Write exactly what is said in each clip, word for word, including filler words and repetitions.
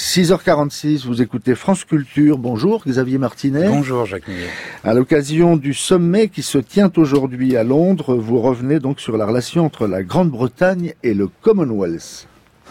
six heures quarante-six, vous écoutez France Culture. Bonjour Xavier Martinet. Bonjour Jacques Millet. À l'occasion du sommet qui se tient aujourd'hui à Londres, vous revenez donc sur la relation entre la Grande-Bretagne et le Commonwealth.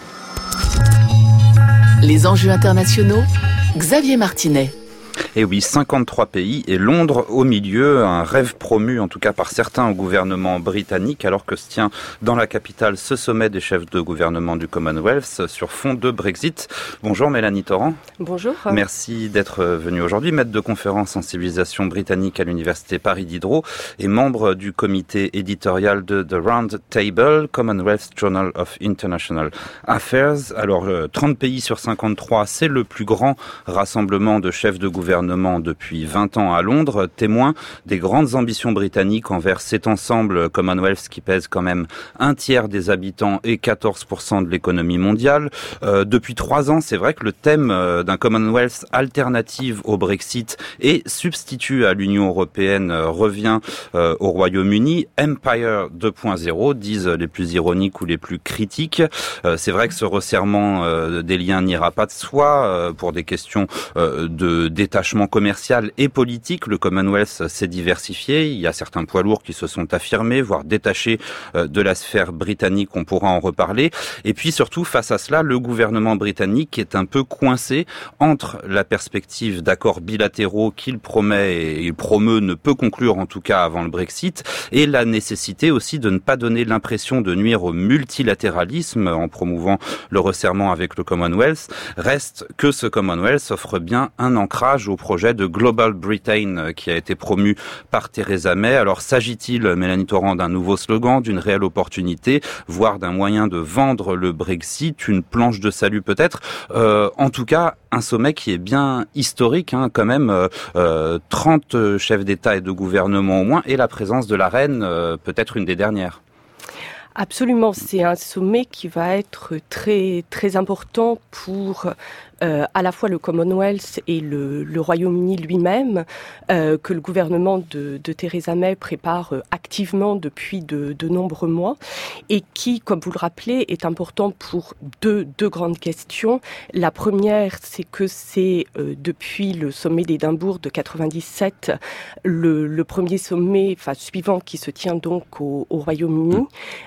Les enjeux internationaux, Xavier Martinet. Et oui, cinquante-trois pays et Londres au milieu, un rêve promu en tout cas par certains au gouvernement britannique, alors que se tient dans la capitale ce sommet des chefs de gouvernement du Commonwealth sur fond de Brexit. Bonjour Mélanie Torrent. Bonjour. Merci d'être venue aujourd'hui, maître de conférence en civilisation britannique à l'université Paris Diderot et membre du comité éditorial de The Round Table, Commonwealth Journal of International Affairs. Alors trente pays sur cinquante-trois, c'est le plus grand rassemblement de chefs de gouvernement depuis vingt ans à Londres, témoin des grandes ambitions britanniques envers cet ensemble Commonwealth qui pèse quand même un tiers des habitants et quatorze pour cent de l'économie mondiale. Euh, depuis trois ans, c'est vrai que le thème euh, d'un Commonwealth alternative au Brexit et substitut à l'Union européenne euh, revient euh, au Royaume-Uni. Empire deux point zéro, disent les plus ironiques ou les plus critiques. Euh, c'est vrai que ce resserrement euh, des liens n'ira pas de soi euh, pour des questions euh, de détachement commercial et politique. Le Commonwealth s'est diversifié. Il y a certains poids lourds qui se sont affirmés, voire détachés de la sphère britannique. On pourra en reparler. Et puis surtout, face à cela, le gouvernement britannique est un peu coincé entre la perspective d'accords bilatéraux qu'il promet et il promeut ne peut conclure en tout cas avant le Brexit et la nécessité aussi de ne pas donner l'impression de nuire au multilatéralisme en promouvant le resserrement avec le Commonwealth. Reste que ce Commonwealth offre bien un ancrage au projet de Global Britain qui a été promu par Theresa May. Alors s'agit-il, Mélanie Torrent, d'un nouveau slogan, d'une réelle opportunité, voire d'un moyen de vendre le Brexit, une planche de salut peut-être euh, en tout cas, un sommet qui est bien historique, hein, quand même, euh, trente chefs d'État et de gouvernement au moins, et la présence de la reine, euh, peut-être une des dernières. Absolument, c'est un sommet qui va être très très important pour euh, à la fois le Commonwealth et le, le Royaume-Uni lui-même, euh, que le gouvernement de, de Theresa May prépare euh, activement depuis de, de nombreux mois, et qui, comme vous le rappelez, est important pour deux, deux grandes questions. La première, c'est que c'est euh, depuis le sommet d'Édimbourg de quatre-vingt-dix-sept, le, le premier sommet, enfin suivant, qui se tient donc au, au Royaume-Uni.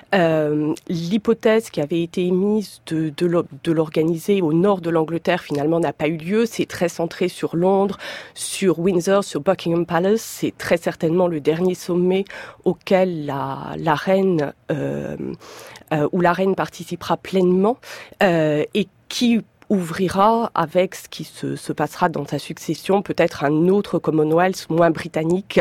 Euh, l'hypothèse qui avait été émise de, de, de l'organiser au nord de l'Angleterre finalement n'a pas eu lieu. C'est très centré sur Londres, sur Windsor, sur Buckingham Palace. C'est très certainement le dernier sommet auquel la, la reine euh, euh, où la reine participera pleinement euh, et qui ouvrira avec ce qui se, se passera dans sa succession, peut-être un autre Commonwealth moins britannique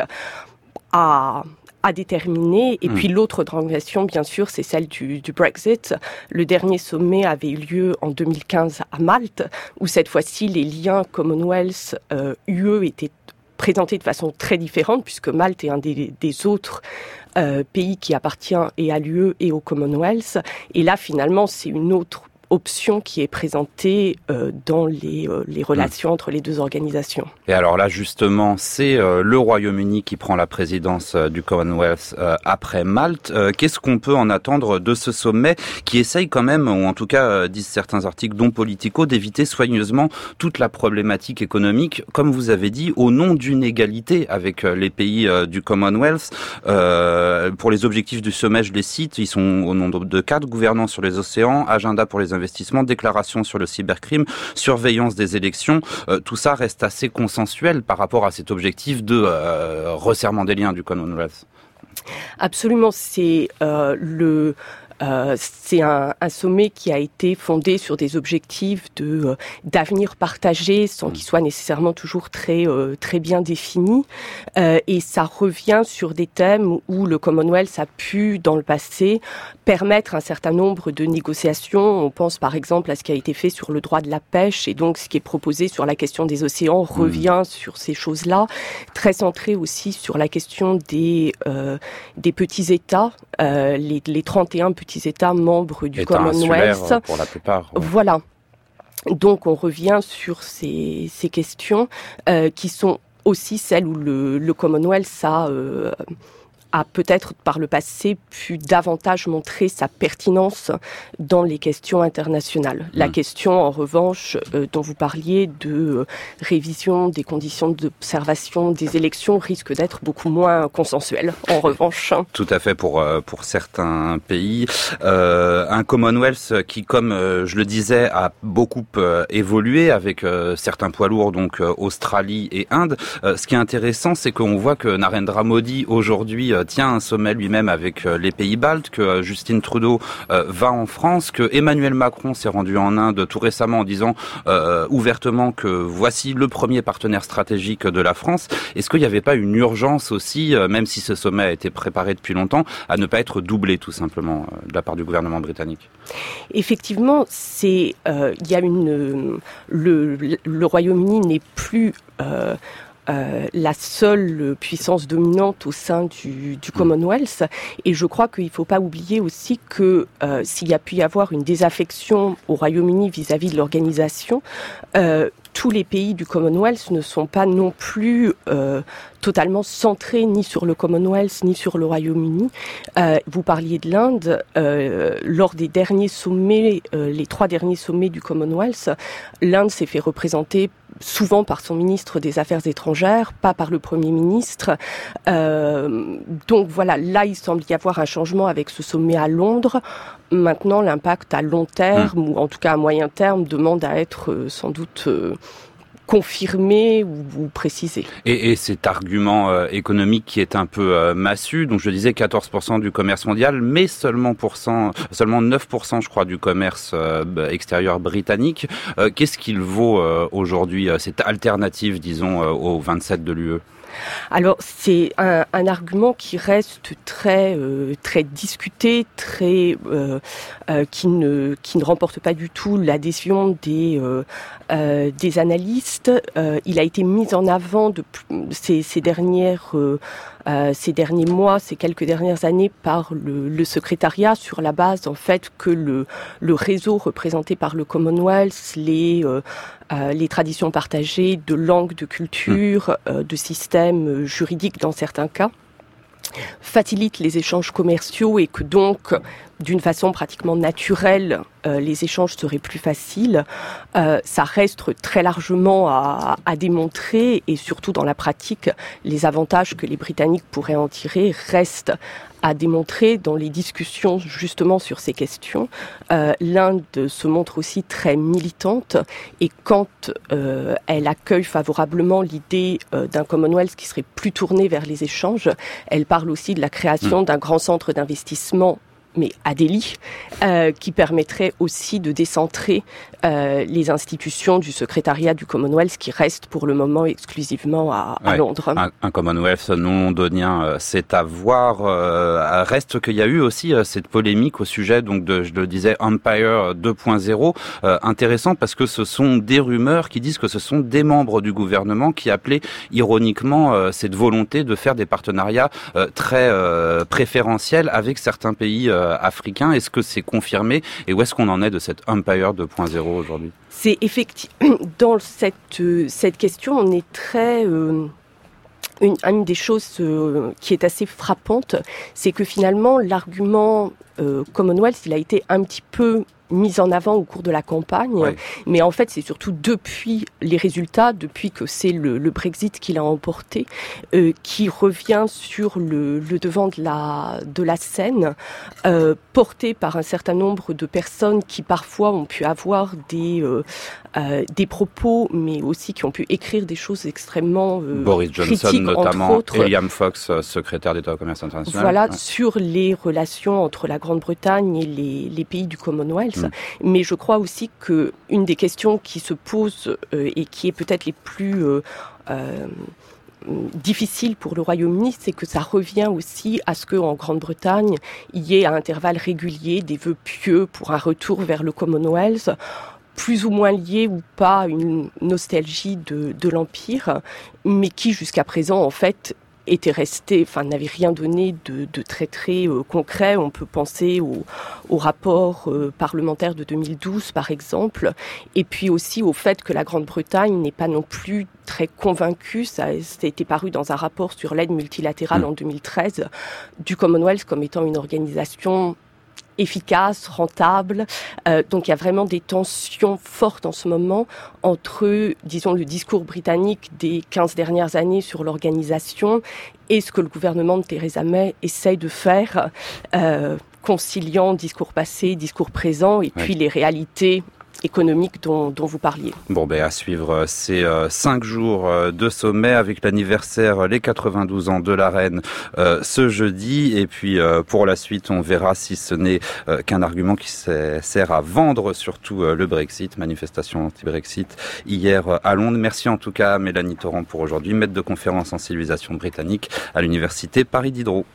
à à déterminer. Et mmh. puis l'autre grande question, bien sûr, c'est celle du, du Brexit. Le dernier sommet avait eu lieu en deux mille quinze à Malte, où cette fois-ci les liens Commonwealth euh, U E étaient présentés de façon très différente, puisque Malte est un des, des autres euh, pays qui appartient et à l'U E et au Commonwealth. Et là, finalement, c'est une autre option qui est présentée euh, dans les, euh, les relations mmh. entre les deux organisations. Et alors là, justement, c'est euh, le Royaume-Uni qui prend la présidence euh, du Commonwealth euh, après Malte. Euh, qu'est-ce qu'on peut en attendre de ce sommet qui essaye quand même, ou en tout cas, euh, disent certains articles, dont Politico, d'éviter soigneusement toute la problématique économique, comme vous avez dit, au nom d'une égalité avec euh, les pays euh, du Commonwealth. Euh, pour les objectifs du sommet, je les cite, ils sont au nombre de quatre: gouvernance sur les océans, agenda pour les investissement, déclaration sur le cybercrime, surveillance des élections. Euh, tout ça reste assez consensuel par rapport à cet objectif de euh, resserrement des liens du Commonwealth. Absolument, c'est euh, le Euh, c'est un, un sommet qui a été fondé sur des objectifs de euh, d'avenir partagé, sans qu'ils soient nécessairement toujours très euh, très bien définis. Euh, et ça revient sur des thèmes où le Commonwealth a pu, dans le passé, permettre un certain nombre de négociations. On pense par exemple à ce qui a été fait sur le droit de la pêche, et donc ce qui est proposé sur la question des océans revient mmh. sur ces choses-là, très centré aussi sur la question des euh, des petits États, euh, les, les trente et un petits États membres du États Commonwealth. Pour la plupart. Ouais. Voilà. Donc on revient sur ces, ces questions euh, qui sont aussi celles où le, le Commonwealth a, euh, a peut-être par le passé pu davantage montrer sa pertinence dans les questions internationales. La mmh. question, en revanche, euh, dont vous parliez de euh, révision des conditions d'observation des élections risque d'être beaucoup moins consensuelle, en revanche. Tout à fait pour euh, pour certains pays. Euh, un Commonwealth qui, comme euh, je le disais, a beaucoup euh, évolué avec euh, certains poids lourds, donc euh, Australie et Inde. Euh, ce qui est intéressant, c'est qu'on voit que Narendra Modi, aujourd'hui, euh, tient un sommet lui-même avec euh, les pays baltes, que euh, Justin Trudeau euh, va en France, que Emmanuel Macron s'est rendu en Inde tout récemment en disant euh, ouvertement que voici le premier partenaire stratégique de la France. Est-ce qu'il n'y avait pas une urgence aussi, euh, même si ce sommet a été préparé depuis longtemps, à ne pas être doublé tout simplement euh, de la part du gouvernement britannique? Effectivement, c'est euh, il y a une euh, le, le Royaume-Uni n'est plus euh, Euh, la seule puissance dominante au sein du, du Commonwealth. Et je crois qu'il ne faut pas oublier aussi que euh, s'il y a pu y avoir une désaffection au Royaume-Uni vis-à-vis de l'organisation, euh, tous les pays du Commonwealth ne sont pas non plus euh, totalement centrés ni sur le Commonwealth ni sur le Royaume-Uni. Euh, vous parliez de l'Inde. Euh, lors des derniers sommets, euh, les trois derniers sommets du Commonwealth, l'Inde s'est fait représenter souvent par son ministre des Affaires étrangères, pas par le Premier ministre. Euh, donc voilà, là il semble y avoir un changement avec ce sommet à Londres. Maintenant, l'impact à long terme, mmh. ou en tout cas à moyen terme, demande à être euh, sans doute euh, confirmé ou, ou précisé. Et, et cet argument euh, économique qui est un peu euh, massu, donc je disais quatorze pour cent du commerce mondial, mais seulement, pour cent, seulement neuf pour cent je crois du commerce euh, extérieur britannique. Euh, qu'est-ce qu'il vaut euh, aujourd'hui, euh, cette alternative, disons, euh, aux vingt-sept de l'U E ? Alors c'est un, un argument qui reste très euh, très discuté, très euh, euh, qui ne qui ne remporte pas du tout l'adhésion des euh, euh, des analystes. Euh, il a été mis en avant de ces, ces dernières euh, euh, ces derniers mois, ces quelques dernières années par le, le secrétariat sur la base en fait que le le réseau représenté par le Commonwealth, les euh, Euh, les traditions partagées de langue, de culture, euh, de systèmes juridiques dans certains cas, facilitent les échanges commerciaux et que donc, d'une façon pratiquement naturelle, euh, les échanges seraient plus faciles. Euh, ça reste très largement à, à démontrer et surtout dans la pratique, les avantages que les Britanniques pourraient en tirer restent à démontrer dans les discussions justement sur ces questions. Euh, L'Inde se montre aussi très militante et quand euh, elle accueille favorablement l'idée euh, d'un Commonwealth qui serait plus tourné vers les échanges, elle parle aussi de la création d'un grand centre d'investissement mais à Delhi, euh, qui permettrait aussi de décentrer euh, les institutions du secrétariat du Commonwealth qui restent pour le moment exclusivement à, à ouais, Londres. Un, un Commonwealth non londonien, euh, c'est à voir. Euh, reste qu'il y a eu aussi euh, cette polémique au sujet, donc de, je le disais, Empire deux point zéro. Euh, intéressant parce que ce sont des rumeurs qui disent que ce sont des membres du gouvernement qui appelaient ironiquement euh, cette volonté de faire des partenariats euh, très euh, préférentiels avec certains pays euh, africain. Est-ce que c'est confirmé et où est-ce qu'on en est de cette Empire deux point zéro aujourd'hui ? C'est effectivement dans cette euh, cette question, on est très euh, une, une des choses euh, qui est assez frappante, c'est que finalement l'argument euh, Commonwealth, il a été un petit peu mise en avant au cours de la campagne, ouais. mais en fait c'est surtout depuis les résultats, depuis que c'est le, le Brexit qui l'a emporté, euh, qui revient sur le, le devant de la, de la scène, euh, porté par un certain nombre de personnes qui parfois ont pu avoir des, euh, euh, des propos, mais aussi qui ont pu écrire des choses extrêmement euh, Boris Johnson critiques, notamment, entre autres, et Liam Fox, secrétaire d'État au commerce international. Voilà, ouais. sur les relations entre la Grande-Bretagne et les, les pays du Commonwealth. Mmh. Mais je crois aussi que une des questions qui se posent euh, et qui est peut-être les plus euh, euh, difficiles pour le Royaume-Uni, c'est que ça revient aussi à ce qu'en Grande-Bretagne, il y ait à intervalles réguliers des vœux pieux pour un retour vers le Commonwealth, plus ou moins liés ou pas à une nostalgie de, de l'Empire, mais qui jusqu'à présent, en fait, était resté, enfin n'avait rien donné de, de très très euh, concret. On peut penser au, au rapport euh, parlementaire de deux mille douze par exemple, et puis aussi au fait que la Grande-Bretagne n'est pas non plus très convaincue, ça, ça a été paru dans un rapport sur l'aide multilatérale mmh. en deux mille treize, du Commonwealth comme étant une organisation efficace, rentable. Euh, donc il y a vraiment des tensions fortes en ce moment entre, disons, le discours britannique des quinze dernières années sur l'organisation et ce que le gouvernement de Theresa May essaye de faire, euh, conciliant discours passé, discours présent, et puis oui. les réalités économique dont, dont vous parliez. Bon, ben à suivre ces euh, cinq jours euh, de sommet avec l'anniversaire, euh, les quatre-vingt-douze ans de la reine euh, ce jeudi. Et puis euh, pour la suite, on verra si ce n'est euh, qu'un argument qui sert à vendre surtout euh, le Brexit, manifestation anti-Brexit hier euh, à Londres. Merci en tout cas à Mélanie Torrent pour aujourd'hui, maître de conférence en civilisation britannique à l'université Paris Diderot.